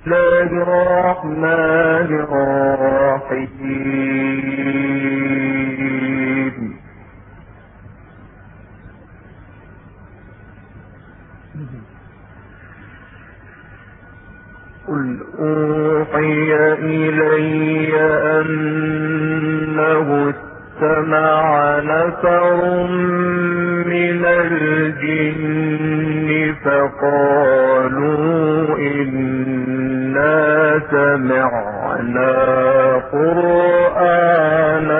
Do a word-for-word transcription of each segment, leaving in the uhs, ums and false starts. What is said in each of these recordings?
الله الرحمن الرحيم. قل أوحي إلي أنه استمع نفر من الجن فقالوا إنا سمعنا قرآنا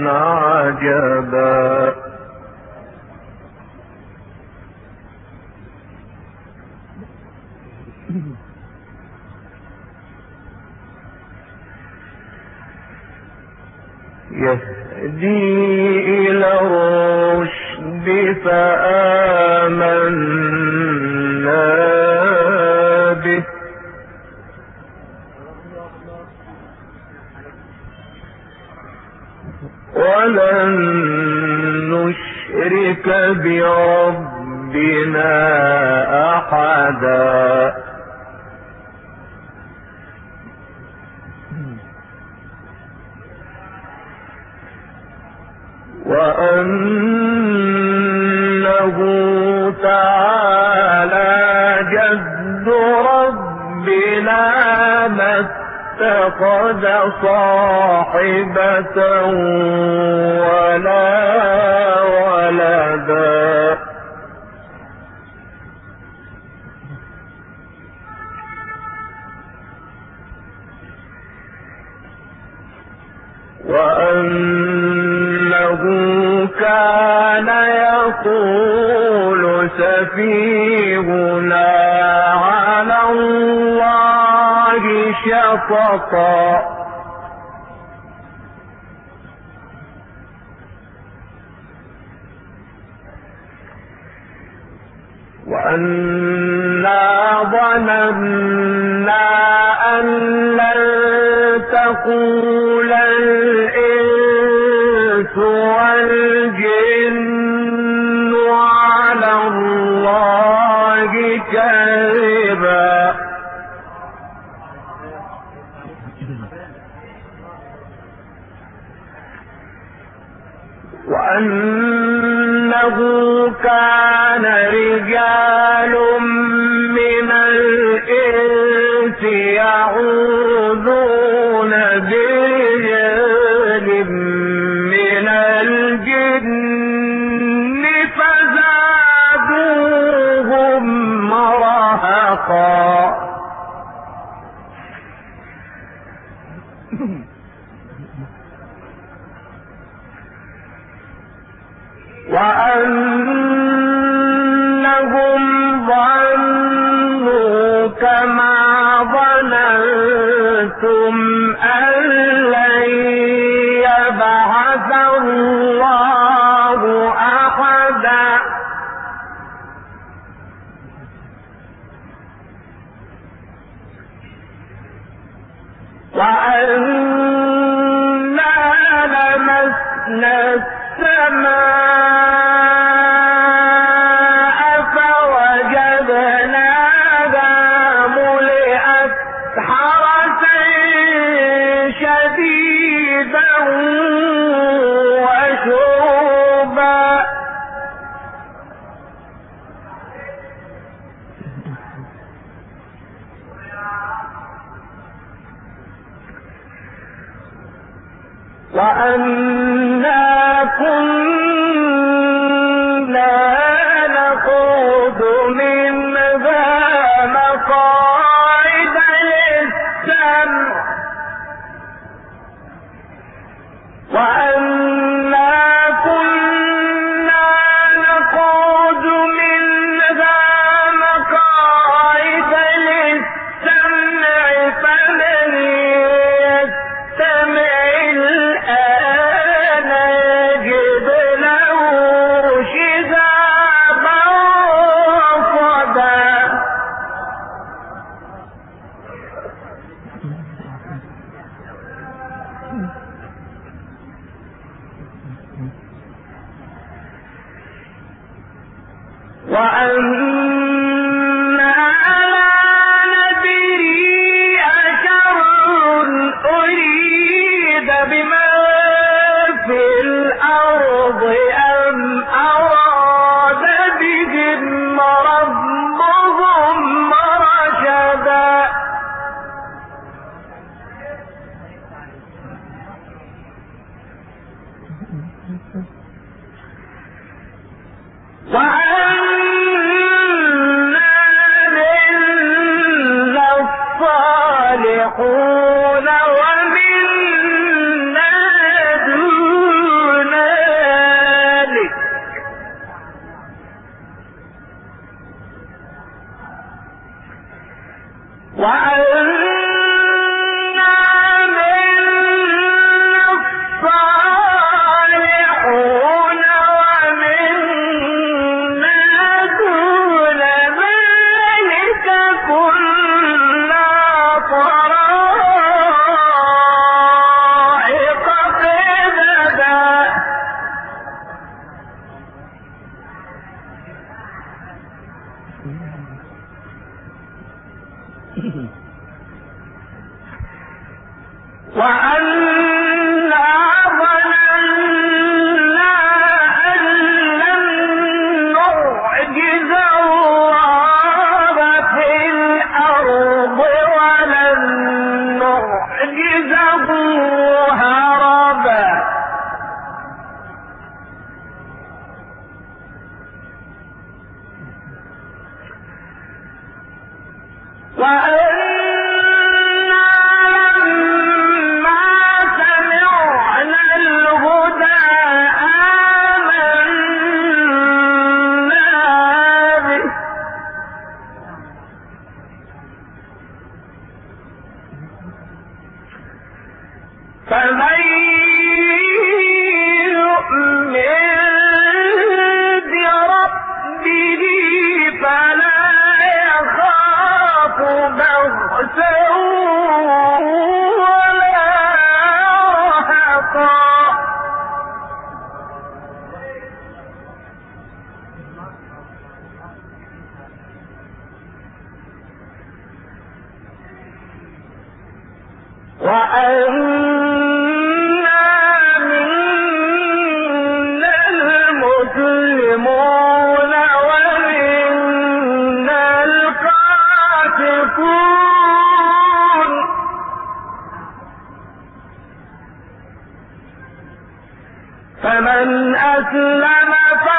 عجبا يهدي إلى الرشد فآمنا به ولن نشرك بربنا أحدا. وأنه تعالى جد ربنا ما اتخذ صاحبة ولا ولدا وأنه كان يقول سفيهنا على الله شططا. وأنا ظننا أن لن تقول الإنس والجن على الله كذبا. وأنه كان رجال من الإنس يعوذون برجال من الجن فزادوهم رهقا. وأنهم ظنوا كما ظننتم أن لن يبعث الله أحدا. وأنا لمسنا السماء فوجدناها ملئت حرسا شديدا وشربا. وأنا كنا نخوض منها مقاعد للسمع وأنا كنا نخوض منها مقاعد للسمع فمن يستمع الآن يسبحون ومنا دون ذلك وأنا منا الصالحون ومنا دون ذلك كنا طرائق قددا وأنا ظننا أن لن نعجز الله في الأرض ولن نعجزه هربا وأنا لما سمعنا الهدى آمنا به فمن يؤمن بربه فلا يخاف بخسا ولا رهقا وأنا منا المسلمون ومنا القاسطون فمن أسلم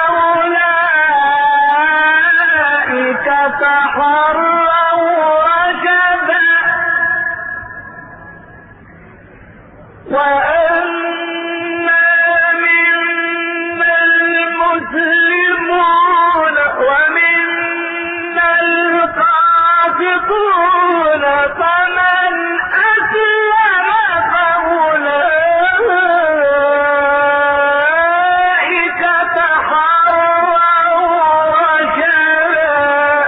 فأولئك تحروا رشدا وأنا منا المسلمون ومنا القاسطون فمن أسلم فأولئك تحروا رشدا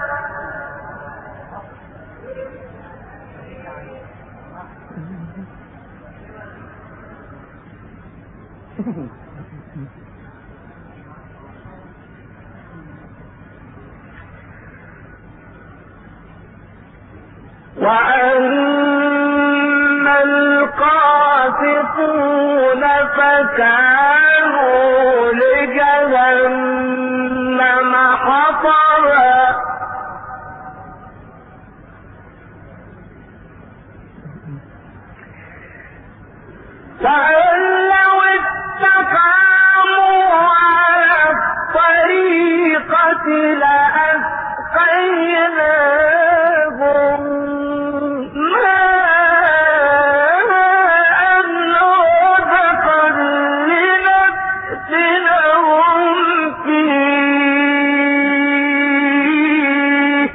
وأما القاسطون فكانوا لجهنم حطبا فإن لو استقاموا على الطريقة لأسقيناهم ماء غدقا لنفتنهم فيه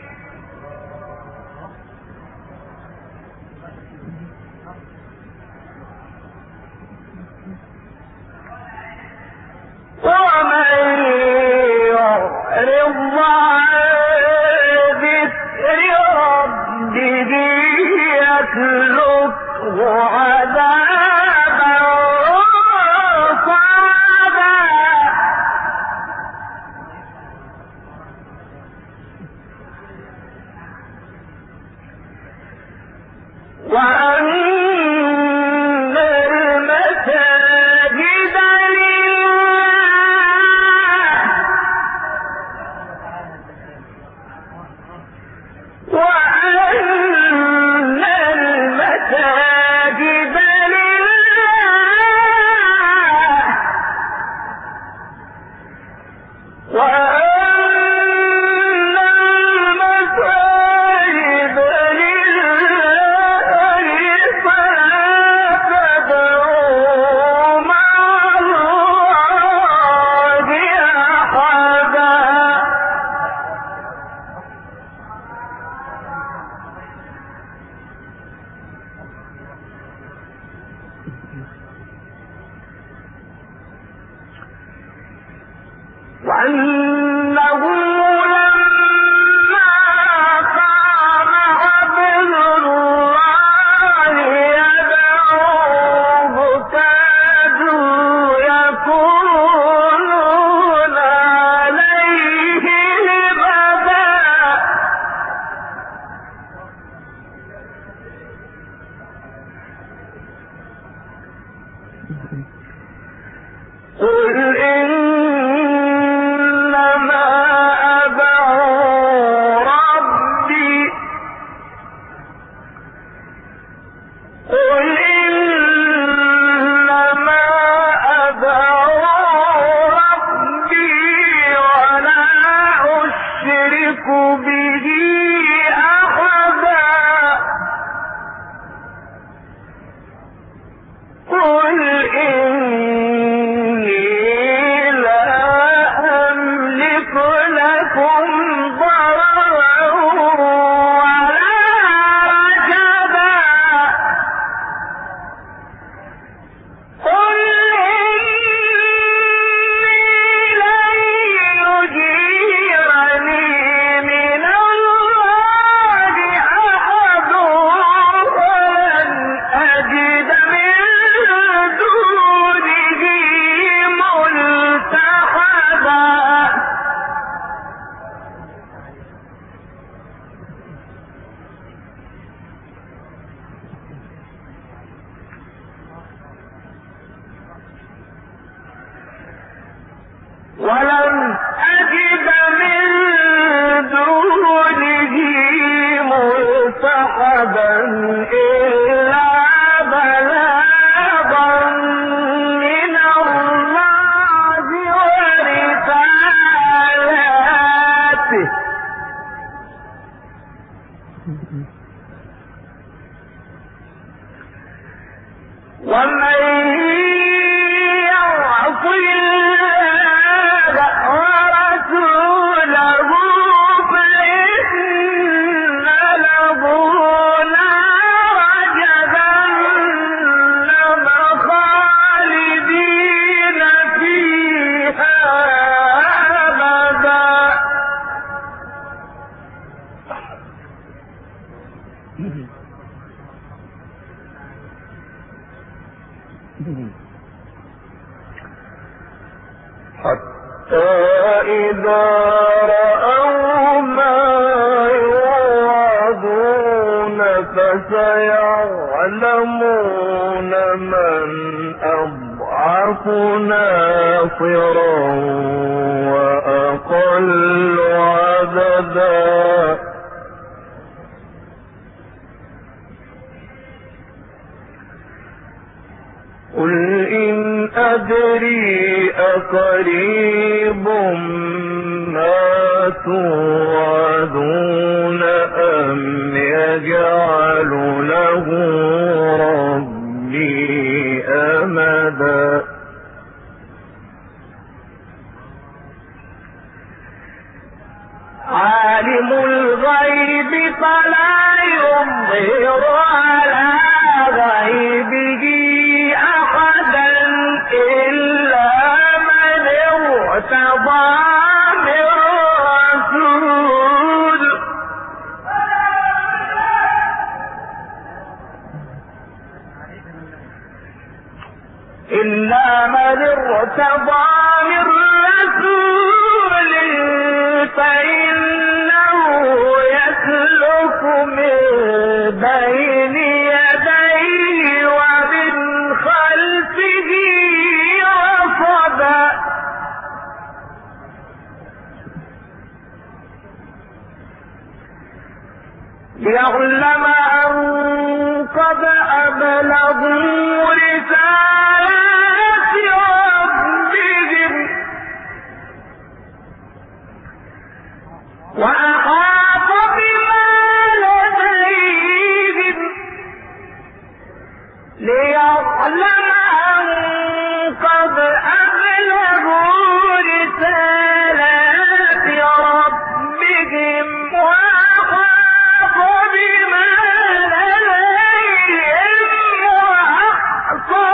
ومن يعرض عن ذكر ربه يسلكه عذابا صعدا وأن المساجد لله وأن المساجد لله وأن المساجد لله وأنه لما قام عبد الله يدعوه كادوا يكونون عليه لبدا قل إنما أدعو ربي قل إنما أدعو ربي ولا أشرك به أحدا قل إني لا أملك لكم ضررا ولا رشدا قل إني لن يجيرني من الله أحد ولن أجد من دونه ملتحدا ولن أجد من دونه ملتحدا إلا بلاغا من الله ورسالاته ومن يعص الله ورسوله فإن له نار جهنم خالدين فيها أبدا حتى إذا رأوا ما يوعدون فسيعلمون من أضعف ناصرا وأقل عددا قل إن أدري أقريب ما توعدون أم يجعل له ربي أمدا عالم الغيب فلا يظهر على غيبه أحدا إلا من ارتضى من رسول إلا من ارتضى من رسول فإنه يسلك من بين يديه ومن خلفه رصدا ليعلم أن قد أبلغوا رسالات ربهم وأحاط بما لديهم ليعلم أن قد أبلغوا رسالات ربهم وأحاط بما لديهم وأحصى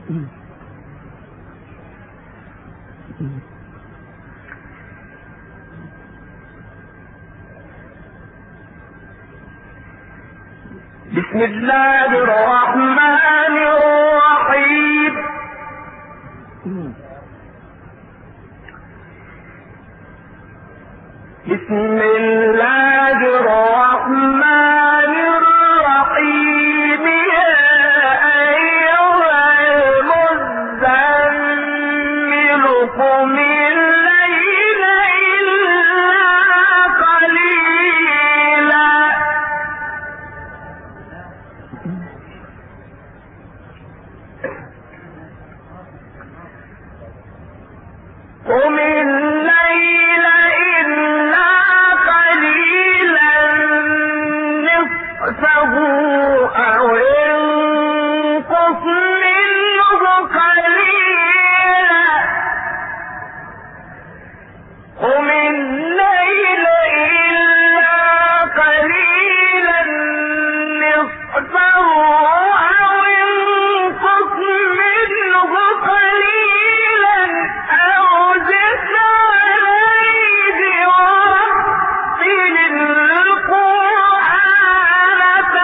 بسم الله الرحمن الرحيم. بسم الله الرحمن الرحيم. يا أيها المزمل قم الليل إلا قليلا. قم الليل إلا قليلا نصفه أو انقص منه قليلا. قم الليل إلا قليلا نصفه أو انقص منه قليلا أو زد عليه ورتل القرآن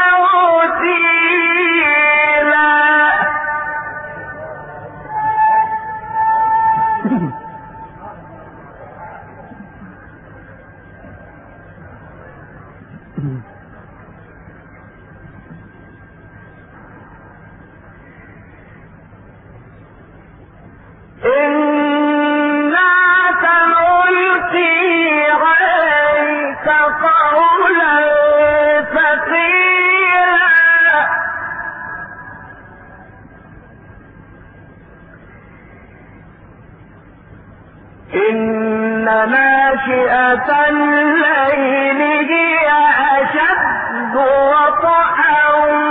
ترتيلا. إنا سنلقي عليك قولا ثقيلا. إن ناشئة الليل هي أشد وطئا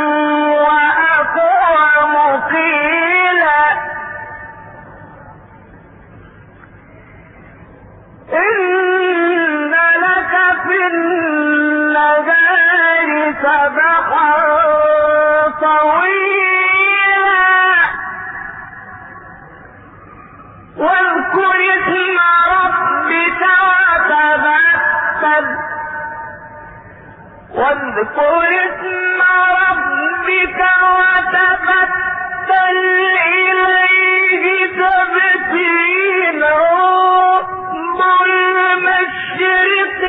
وأقوم قيلا. إن لك في النهار سبحا طويلا. واذكر اسم ربك وتبتل واذكر اسم ربك وتبتل إليه تبتيلا. رب المشرق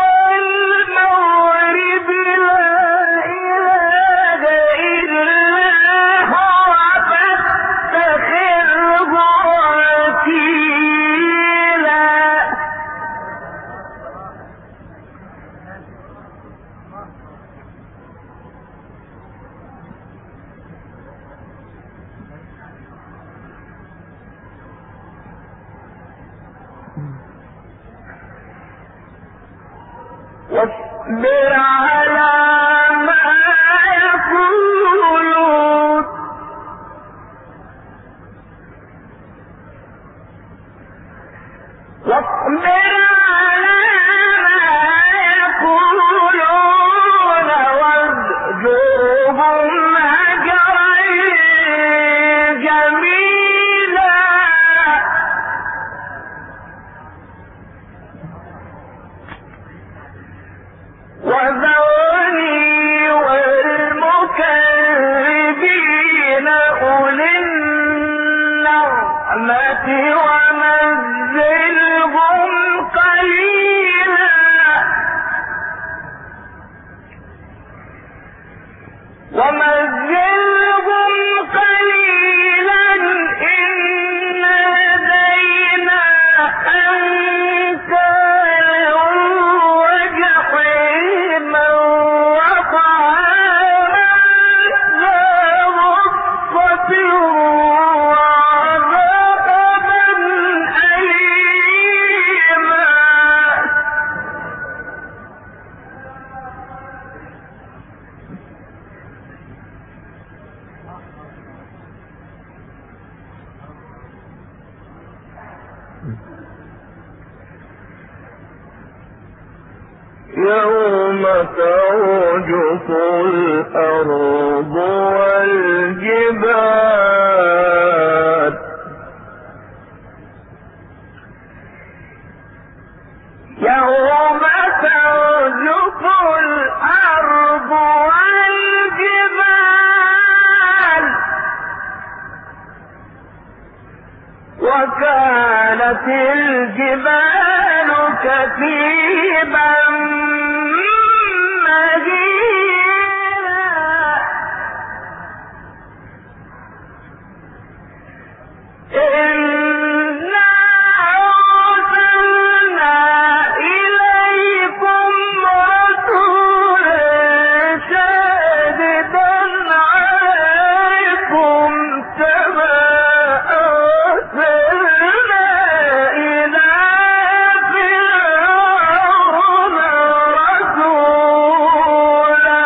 والمغرب لا إله إلا هو فاتخذه وكيلا. واصبر على ما يقولون. واصبر على ما يقولون واهجرهم هجرا جميلا. وذرني والمكذبين أولي النعمة ومهلهم قليلا. ومهلهم قليلا إن لدينا أنكالا وجحيما وطعاما ذا غصة وعذابا أليما. يوم ترجف الأرض والجبال وكانت الجبال كثيبا مهيلا إنا أرسلنا إليكم رسولا شاهدا عليكم كما أرسلنا إلى فرعون رسولا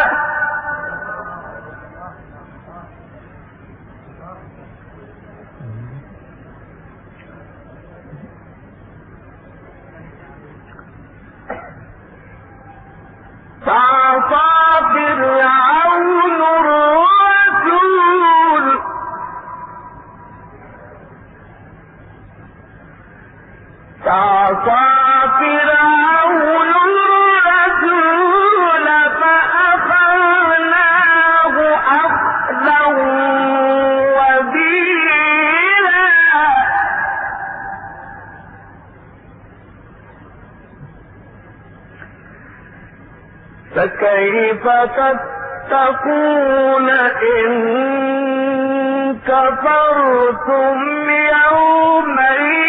فعصى فرعون الرسول فعصى فرعون الرسول فأخذناه أخذا وبيلا فكيف تتقون إن كفرتم يوما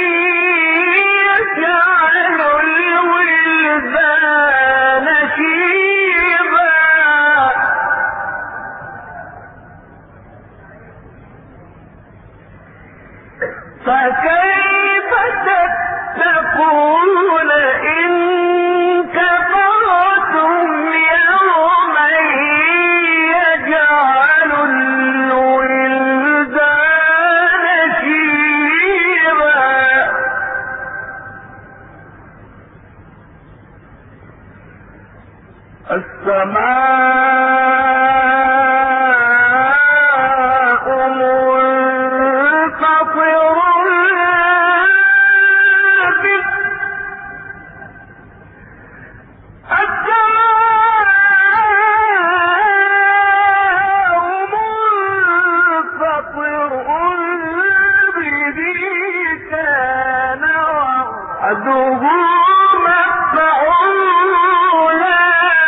يجعل الولدان شيبا فكيف تتقون إن كفرتم يوما يجعل الولدان شيبا السماء منفطر به السماء منفطر به كان وعده مفعولا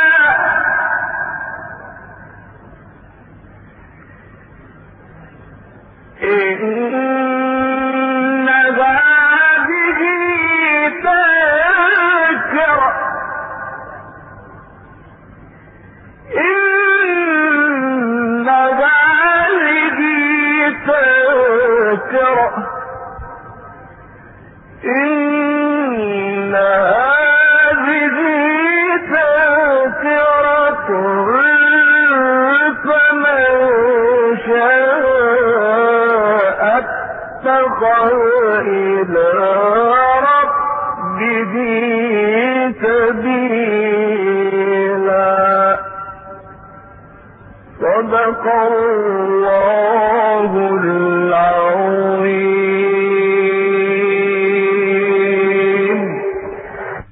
إن هذه تذكرة إن هذه تذكرة إن هذه تذكرة فمن شاء اتخذ إلى